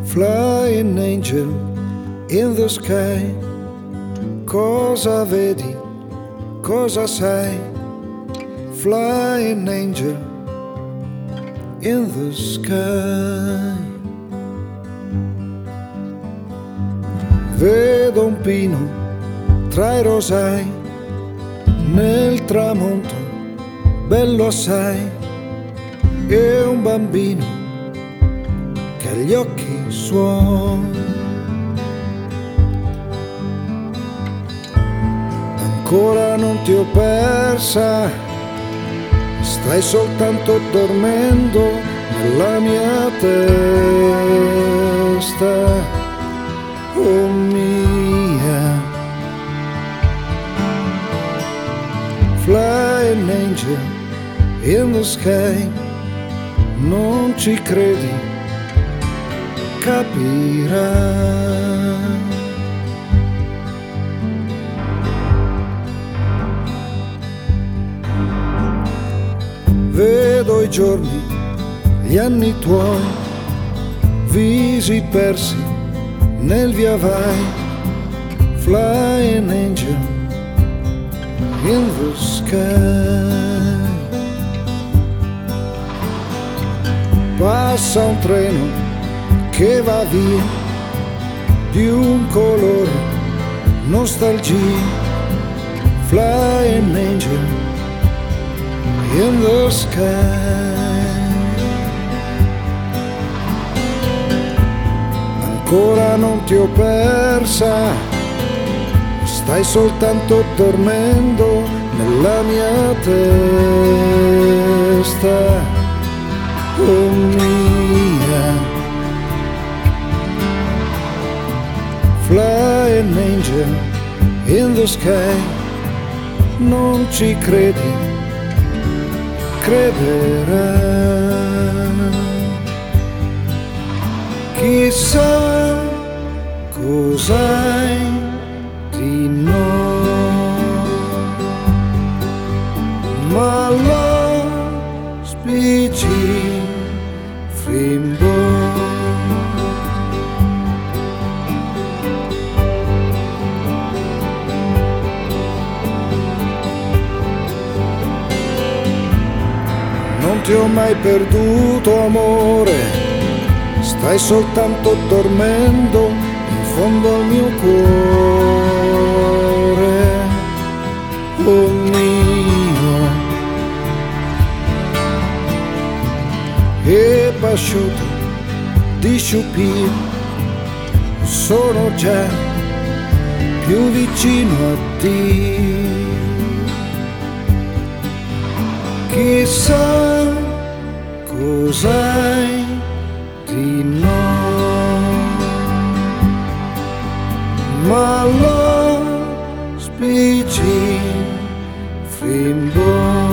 Flying angel in the sky, cosa vedi, cosa sai? Flying angel in the sky. Vedo un pino tra i rosai, nel tramonto bello assai, e un bambino che ha gli occhi suoi. Ancora non ti ho persa, stai soltanto dormendo nella mia testa. Oh mia, flying angel in the sky, non ci credi, capirai. Vedo i giorni, gli anni tuoi, visi persi nel via vai. Flying angel in the sky. Passa un treno che va via, di un colore, nostalgia. Flying angel in the sky. Ancora non ti ho persa, stai soltanto dormendo nella mia testa. Oh mia, flying angel in the sky, non ci credi, crederai. Chissà cos'hai di noi, ma lo spicci frimbo. Non ti ho mai perduto, amore, stai soltanto dormendo in fondo al mio cuore. Oh mio, e pasciuto di sciupio, sono già più vicino a te. Chissà cos'hai di noi, ma lo spicci frimbo.